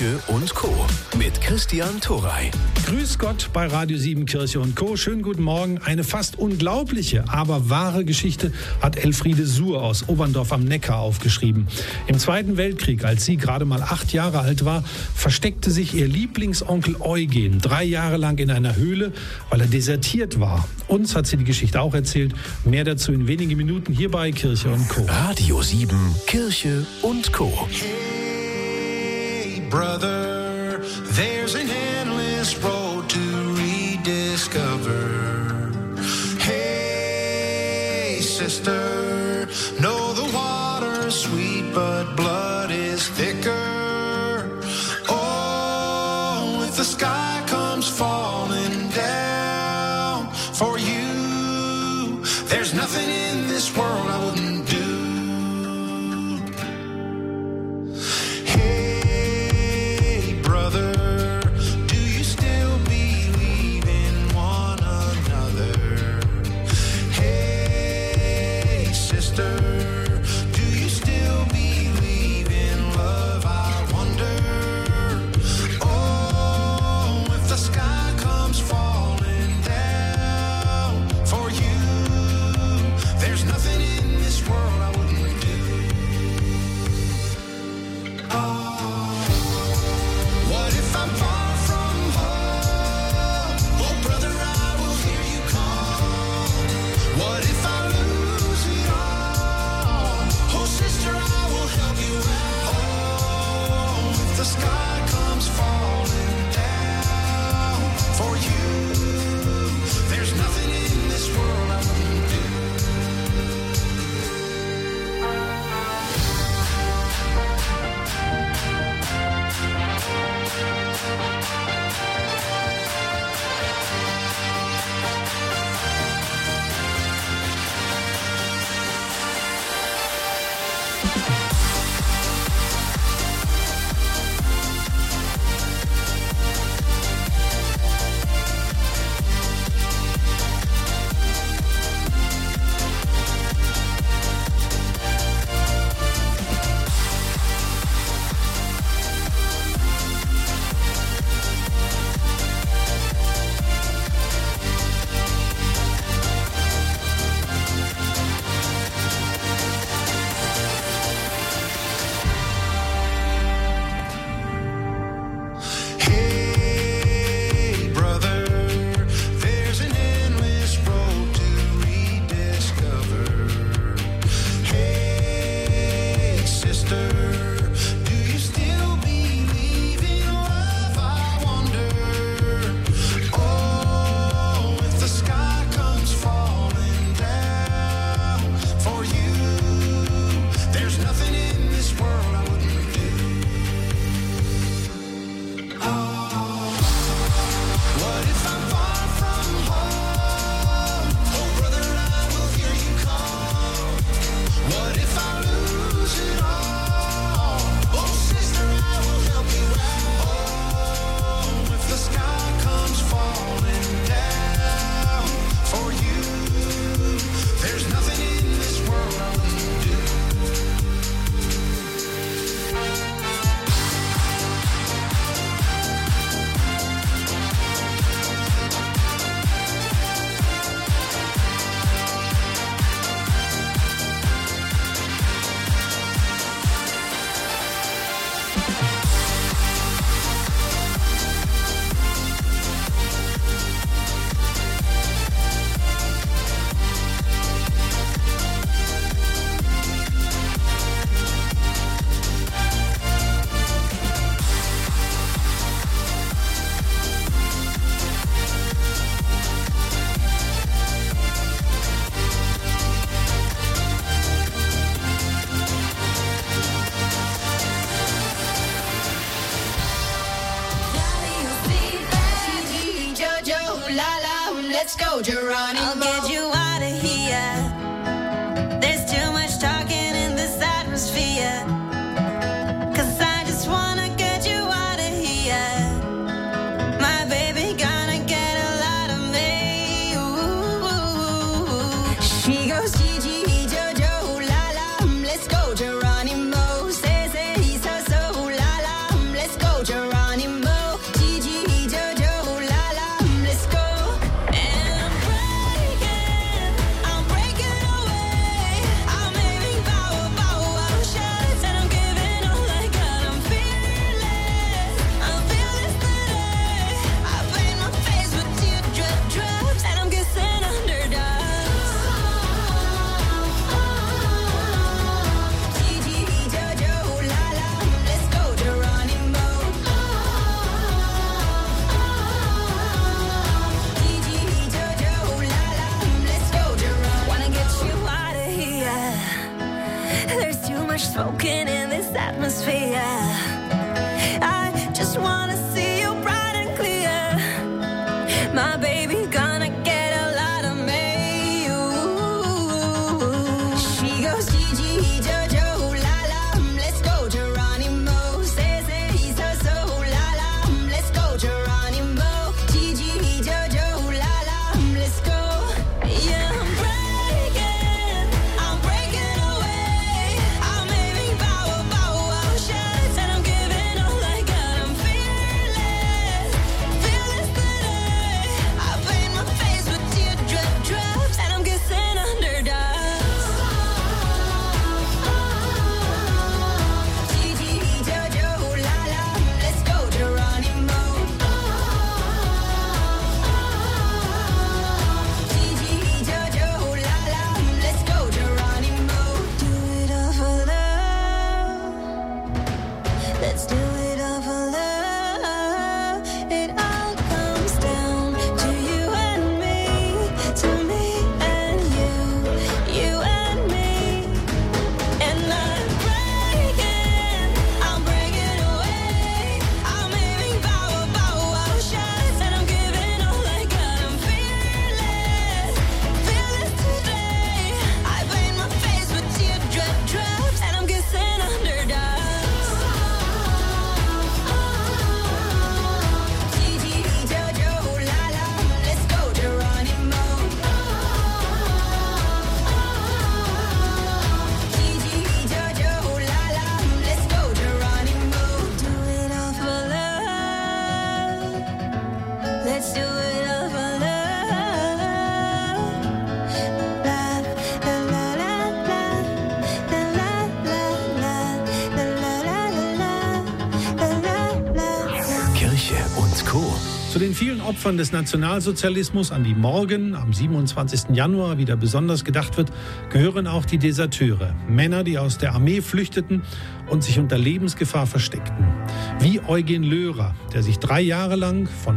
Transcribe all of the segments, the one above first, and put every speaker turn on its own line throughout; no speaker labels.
Kirche und Co. mit Christian Thorey.
Grüß Gott bei Radio 7 Kirche und Co. Schönen guten Morgen. Eine fast unglaubliche, aber wahre Geschichte hat Elfriede Suhr aus Oberndorf am Neckar aufgeschrieben. Im Zweiten Weltkrieg, als sie gerade mal 8 Jahre alt war, versteckte sich ihr Lieblingsonkel Eugen 3 Jahre lang in einer Höhle, weil er desertiert war. Uns hat sie die Geschichte auch erzählt. Mehr dazu in wenigen Minuten hier bei Kirche und Co.
Radio 7 Kirche und Co.
Hey, brother, there's an endless road to rediscover. Hey, sister, know the water's sweet, but blood is thicker. Oh, if the sky comes falling down for you, there's nothing in this world I wouldn't do.
Let's go, Geronimo. I'll get you out of here. There's too much talking in this atmosphere. 'Cause I just wanna get you out of here. My baby gonna get a lot of me. Ooh. She goes, Gigi, Jojo, la la. Let's go, Geronimo. Say, so, la la. Let's go, Geronimo. much smoking in this atmosphere. I just wanna see you bright and clear. My baby gonna get a lot of me. Ooh. She goes Gigi, Jojo, la la, let's go Geronimo. Say he's her soul, la la, let's go Geronimo. Gigi, Jojo, la la, let's go. Yeah, I'm breaking away. I'm aiming power shots, and I'm giving all I got. I'm fearless today. I paint my face with teardrop drops, and I'm kissing underdogs. Gigi, Jojo, la la, let's go Geronimo. Gigi, Jojo, la la, let's go Geronimo. Do it all for love. Let's do it all for love. It all comes down to you and me, to me and you and me. And I'm breaking away. I'm aiming power shots, and I'm giving all I got. I'm fearless today. I paint my face with teardrop drops, and I'm kissing underdogs. Gigi, Jojo, la la, let's go Geronimo. Gigi, Jojo, la la, let's go Geronimo. Do it all for love. Let's do it all for love. La la la la la la la la la la.
Kirche und Co.
Zu den vielen Opfern des Nationalsozialismus, an die morgen, am 27. Januar, wieder besonders gedacht wird, gehören auch die Deserteure. Männer, die aus der Armee flüchteten und sich unter Lebensgefahr versteckten. Wie Eugen Löhrer, der sich 3 Jahre lang, von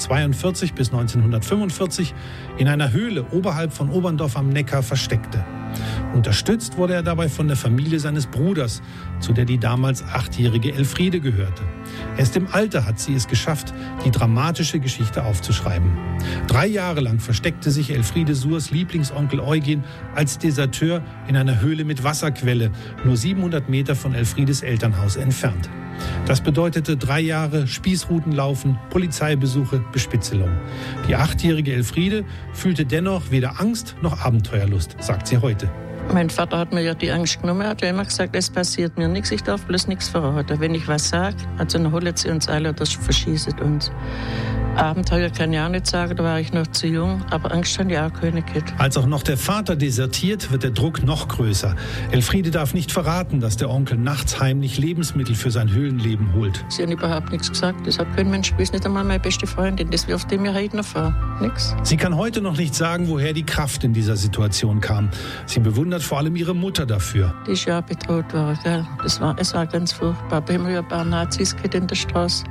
1942 bis 1945, in einer Höhle oberhalb von Oberndorf am Neckar versteckte. Unterstützt wurde er dabei von der Familie seines Bruders, zu der die damals 8-jährige Elfriede gehörte. Erst im Alter hat sie es geschafft, die dramatische Geschichte aufzuschreiben. 3 Jahre lang versteckte sich Elfriede Suhrs Lieblingsonkel Eugen als Deserteur in einer Höhle mit Wasserquelle, nur 700 Meter von Elfriedes Elternhaus entfernt. Das bedeutete 3 Jahre Spießrutenlaufen, Polizeibesuche, Bespitzelung. Die 8-jährige Elfriede fühlte dennoch weder Angst noch Abenteuerlust, sagt sie heute.
Mein Vater hat mir ja die Angst genommen. Er hat ja immer gesagt, es passiert mir nichts, ich darf bloß nichts verraten. Wenn ich was sage, also dann holen sie uns alle oder verschießen uns. Abenteuer kann ich auch nicht sagen, da war ich noch zu jung, aber Angst habe ich auch keine gehabt.
Als auch noch der Vater desertiert, wird der Druck noch größer. Elfriede darf nicht verraten, dass der Onkel nachts heimlich Lebensmittel für sein Höhlenleben holt.
Sie haben überhaupt nichts gesagt. Das hat kein Mensch gewusst, nicht einmal meine beste Freundin. Das wirft mir heute noch vor. Nichts.
Sie kann heute noch nicht sagen, woher die Kraft in dieser Situation kam. Sie bewundert vor allem ihre Mutter dafür.
Die ist ja auch bedroht worden, gell? Es war ganz furchtbar. Wir haben ja ein paar Nazis gehabt in der Straße.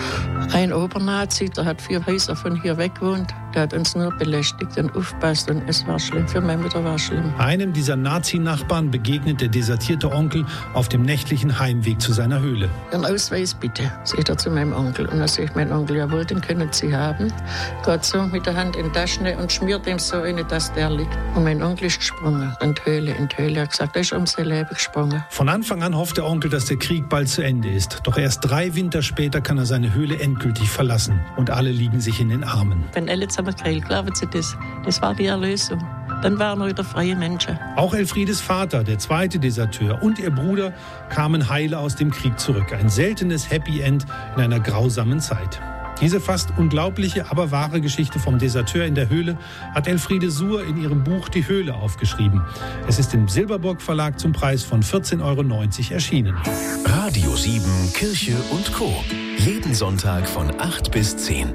Ein Obernazi, der hat 4 Häuser von hier weg gewohnt. Der hat uns nur belästigt und aufgepasst und es war schlimm. Für meine Mutter war es schlimm.
Einem dieser Nazi-Nachbarn begegnet der desertierte Onkel auf dem nächtlichen Heimweg zu seiner Höhle.
Ihren Ausweis bitte, sagt er zu meinem Onkel. Und dann sagt mein Onkel, jawohl, den können Sie haben. Geht so mit der Hand in die Tasche und schmiert ihm so rein, dass der liegt. Und mein Onkel ist gesprungen in die Höhle. Er hat gesagt, er ist um sein Leben gesprungen.
Von Anfang an hofft der Onkel, dass der Krieg bald zu Ende ist. Doch erst 3 Winter später kann er seine Höhle endgültig verlassen. Und alle liegen sich in den Armen.
Wenn alle zusammen kriegen, glauben Sie das? Das war die Erlösung. Dann waren wir wieder freie Menschen.
Auch Elfriedes Vater, der zweite Deserteur, und ihr Bruder kamen heile aus dem Krieg zurück. Ein seltenes Happy End in einer grausamen Zeit. Diese fast unglaubliche, aber wahre Geschichte vom Deserteur in der Höhle hat Elfriede Suhr in ihrem Buch Die Höhle aufgeschrieben. Es ist im Silberburg Verlag zum Preis von 14,90 € erschienen.
Radio 7 Kirche und Co. Jeden Sonntag von 8 bis 10.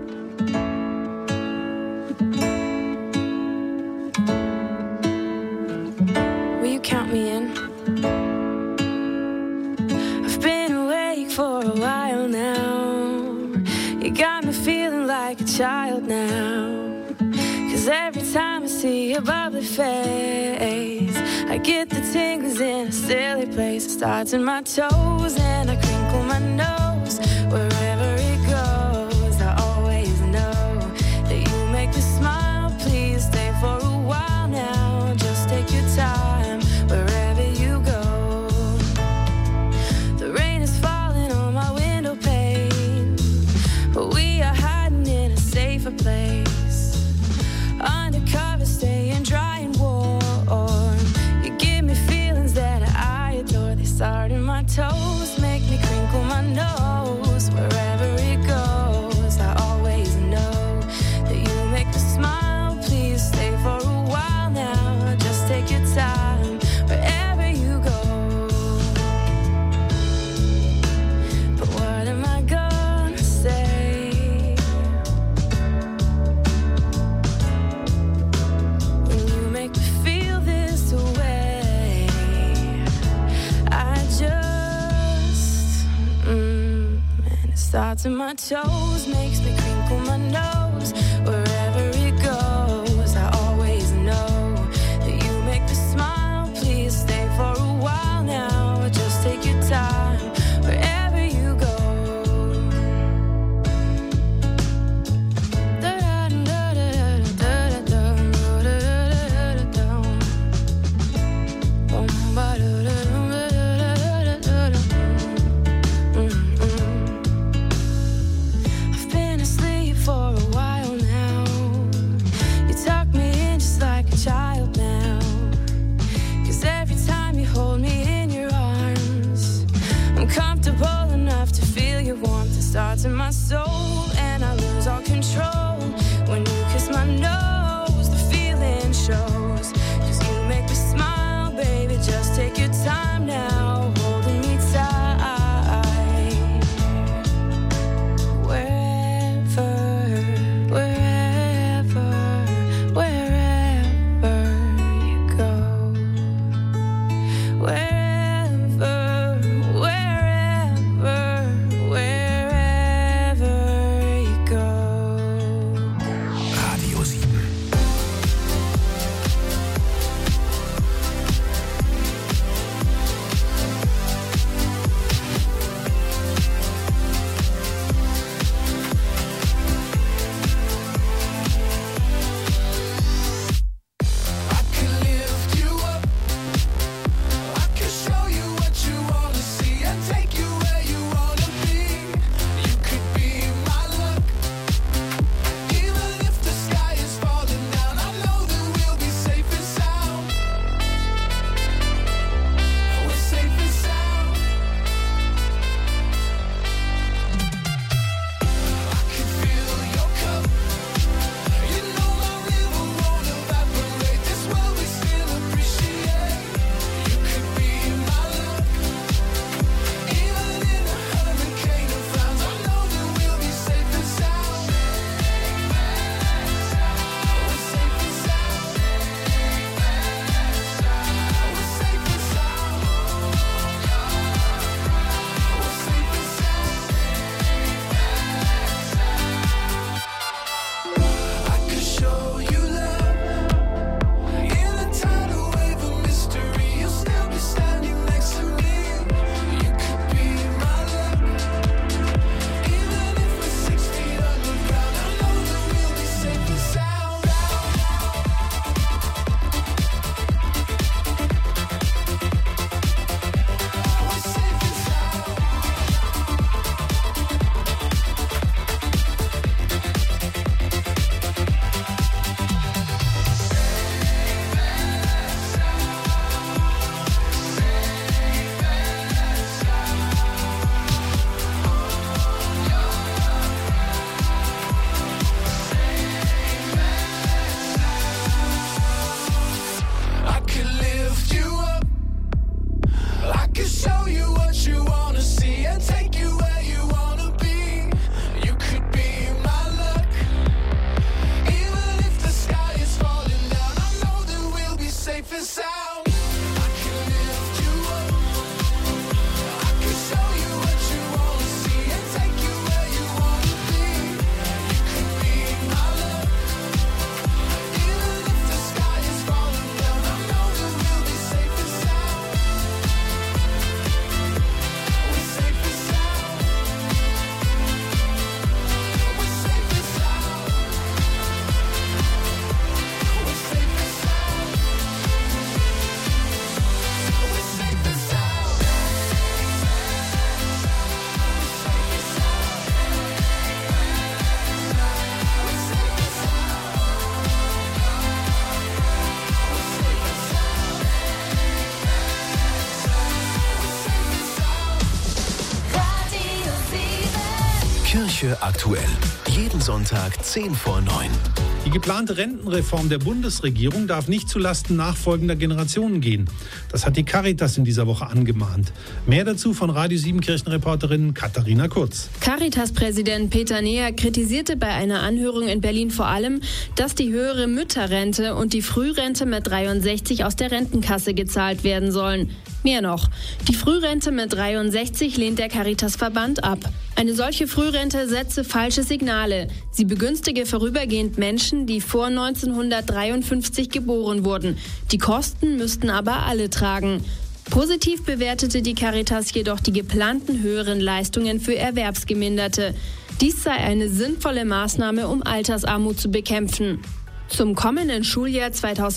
Will you count me in? I've been awake for a while now. You got me feeling like a child now. 'Cause every
time I see your bubbly face, I get the tingles in a silly place. It starts in my toes and I crinkle my nose. Wherever it goes, I always know that you make me smile. Please stay for a while now. Just take your time wherever you go. The rain is falling on my window pane, but we are hiding in a safer place. Undercover, staying dry and warm. You give me feelings that I adore. They start in my toes, make me crinkle my nose. Wherever it goes, I always know that you make me smile. Please stay for a while now. Just take your time wherever you go. But what am I gonna say when you make me feel this way? I just, and it starts in my toes, makes me crinkle my nose. Wherever it goes, I always know that you make me smile. Please stay for a while now. Just take your time wherever you go. I've been asleep for a while now. You tuck me in just like a child now. 'Cause every time you hold me in your arms, I'm comfortable enough to feel your warmth. It starts in my soul and I lose all control. When you kiss my nose, the feeling shows. 'Cause you make me smile, baby, just take your time now, holding me tight. Wherever, wherever, wherever you go. Wherever, wherever, wherever
Kirche aktuell. Jeden Sonntag 10 vor 9.
Die geplante Rentenreform der Bundesregierung darf nicht zulasten nachfolgender Generationen gehen. Das hat die Caritas in dieser Woche angemahnt. Mehr dazu von Radio 7 Kirchenreporterin Katharina Kurz.
Caritas-Präsident Peter Neher kritisierte bei einer Anhörung in Berlin vor allem, dass die höhere Mütterrente und die Frührente mit 63 aus der Rentenkasse gezahlt werden sollen. Mehr noch, die Frührente mit 63 lehnt der Caritas-Verband ab. Eine solche Frührente setze falsche Signale. Sie begünstige vorübergehend Menschen, die vor 1953 geboren wurden. Die Kosten müssten aber alle tragen. Positiv bewertete die Caritas jedoch die geplanten höheren Leistungen für Erwerbsgeminderte. Dies sei eine sinnvolle Maßnahme, um Altersarmut zu bekämpfen. Zum kommenden Schuljahr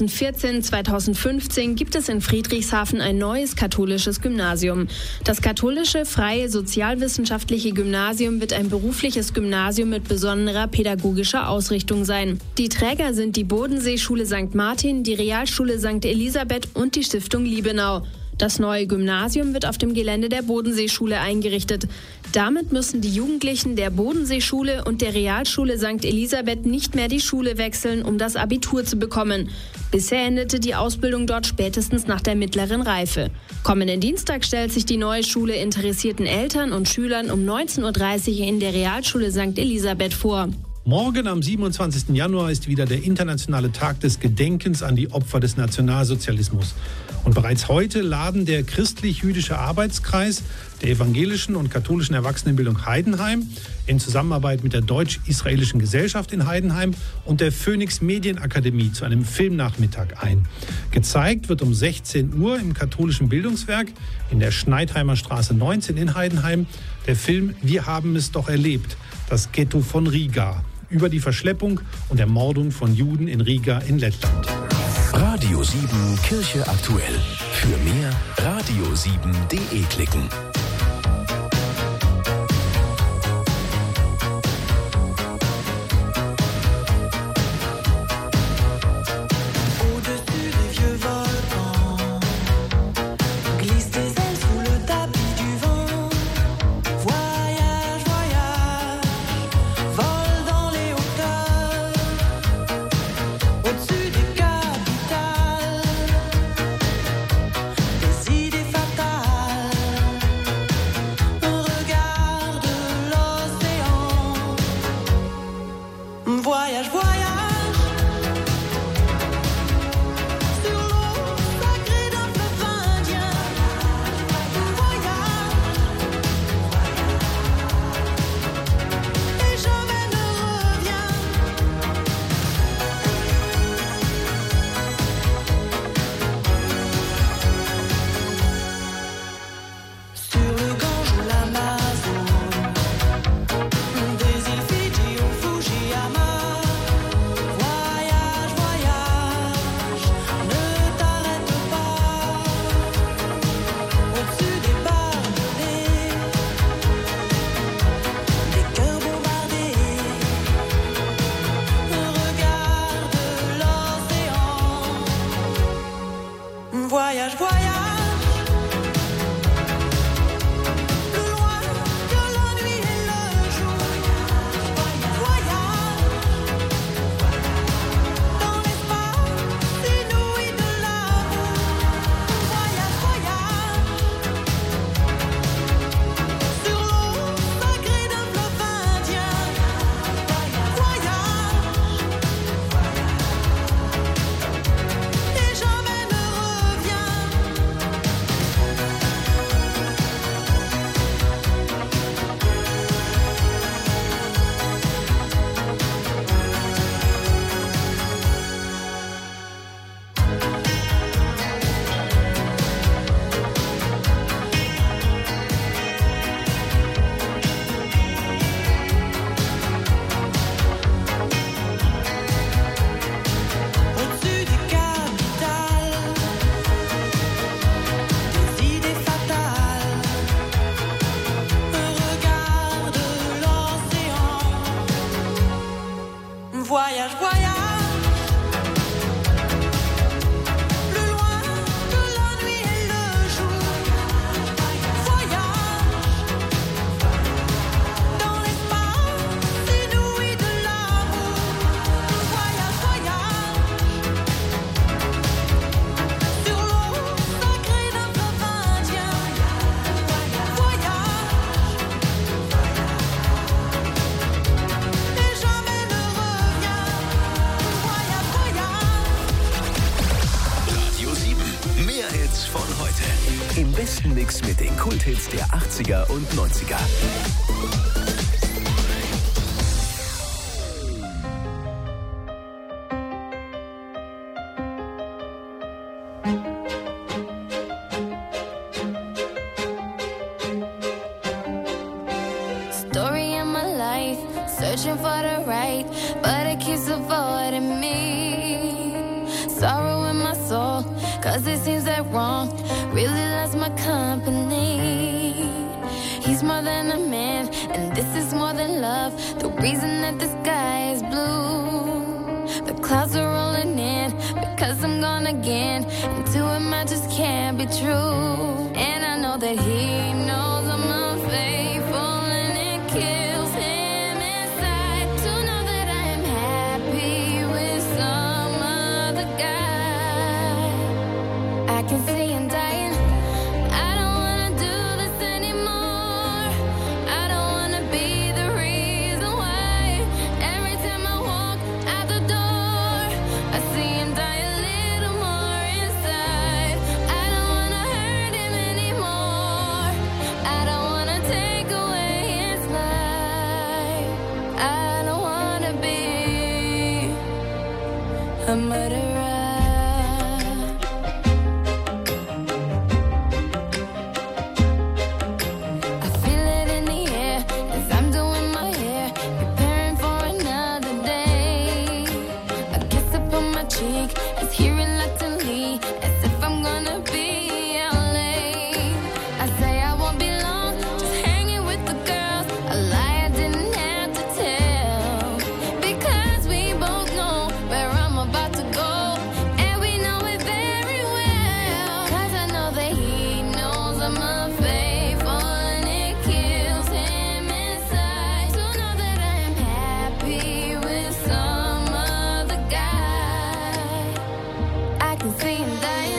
2014/2015 gibt es in Friedrichshafen ein neues katholisches Gymnasium. Das katholische freie sozialwissenschaftliche Gymnasium wird ein berufliches Gymnasium mit besonderer pädagogischer Ausrichtung sein. Die Träger sind die Bodenseeschule St. Martin, die Realschule St. Elisabeth und die Stiftung Liebenau. Das neue Gymnasium wird auf dem Gelände der Bodenseeschule eingerichtet. Damit müssen die Jugendlichen der Bodenseeschule und der Realschule St. Elisabeth nicht mehr die Schule wechseln, um das Abitur zu bekommen. Bisher endete die Ausbildung dort spätestens nach der mittleren Reife. Kommenden Dienstag stellt sich die neue Schule interessierten Eltern und Schülern um 19:30 Uhr in der Realschule St. Elisabeth vor.
Morgen am 27. Januar ist wieder der internationale Tag des Gedenkens an die Opfer des Nationalsozialismus. Und bereits heute laden der christlich-jüdische Arbeitskreis der evangelischen und katholischen Erwachsenenbildung Heidenheim in Zusammenarbeit mit der Deutsch-Israelischen Gesellschaft in Heidenheim und der Phoenix Medienakademie zu einem Filmnachmittag ein. Gezeigt wird um 16 Uhr im katholischen Bildungswerk in der Schneidheimer Straße 19 in Heidenheim der Film Wir haben es doch erlebt, das Ghetto von Riga, über die Verschleppung und Ermordung von Juden in Riga in Lettland.
Radio 7 Kirche aktuell. Für mehr radio7.de klicken.
Voyage, voyage.
Im besten Mix mit den Kulthits der 80er und 90er.
Story of my life, searching for the right, but it keeps avoiding me. Sorrow in my soul, cause it seems that wrong really loves my company. He's more than a man, and this is more than love. The reason that the sky is blue, the clouds are rolling in, because I'm gone again, and to him I just can't be true. And I know that he knows I'm unfaithful, and it kills him inside to know that I am happy with some other guy. I can see him dying. I don't wanna do this anymore. I don't wanna be the reason why. Every time I walk out the door, I see him die a little more inside. I don't wanna hurt him anymore. I don't wanna take away his life. I don't wanna be a murderer. I feel it in the air as I'm doing my hair, preparing for another day. A kiss upon my cheek is here reluctantly, as if I'm gonna be out late. I say I won't be long, just hanging with the girls. A lie I didn't have to tell, because we both know where I'm about to go, and we know it very well. Cause I know that he knows I'm unfaithful, and it kills him inside to know that I am happy with some other guy. I can see him dying.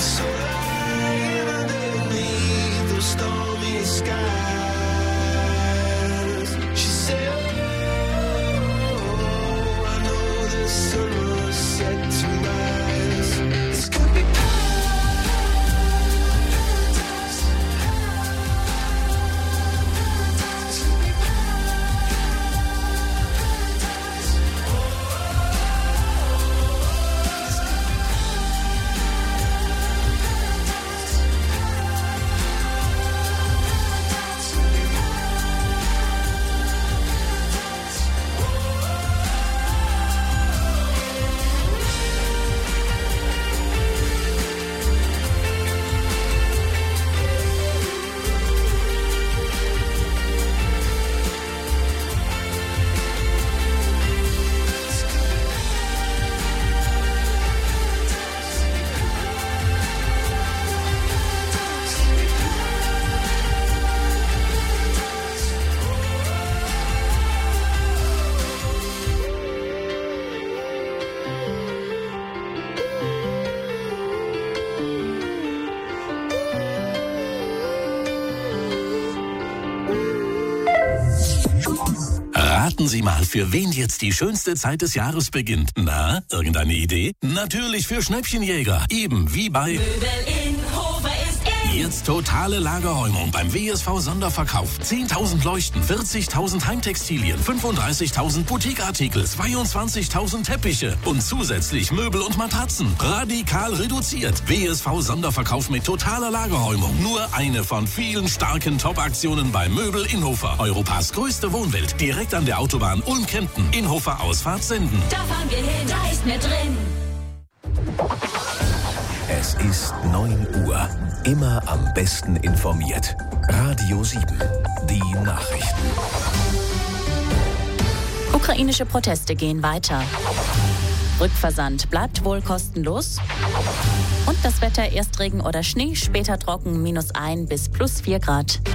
so lying underneath those stormy skies. She said, oh, I know the sun will set to rise. This could be
Raten Sie mal, für wen jetzt die schönste Zeit des Jahres beginnt. Na, irgendeine Idee? Natürlich für Schnäppchenjäger. Eben wie bei Jetzt totale Lagerräumung beim WSV-Sonderverkauf. 10.000 Leuchten, 40.000 Heimtextilien, 35.000 Boutiqueartikel, 22.000 Teppiche und zusätzlich Möbel und Matratzen. Radikal reduziert. WSV-Sonderverkauf mit totaler Lagerräumung. Nur eine von vielen starken Top-Aktionen bei Möbel Inhofer. Europas größte Wohnwelt. Direkt an der Autobahn Ulm-Kempten. Inhofer Ausfahrt Senden.
Da fahren wir hin, da ist mehr drin.
Es ist 9 Uhr. Immer am besten informiert. Radio 7. Die Nachrichten.
Ukrainische Proteste gehen weiter. Rückversand bleibt wohl kostenlos. Und das Wetter: erst Regen oder Schnee, später trocken, -1 bis +4 Grad.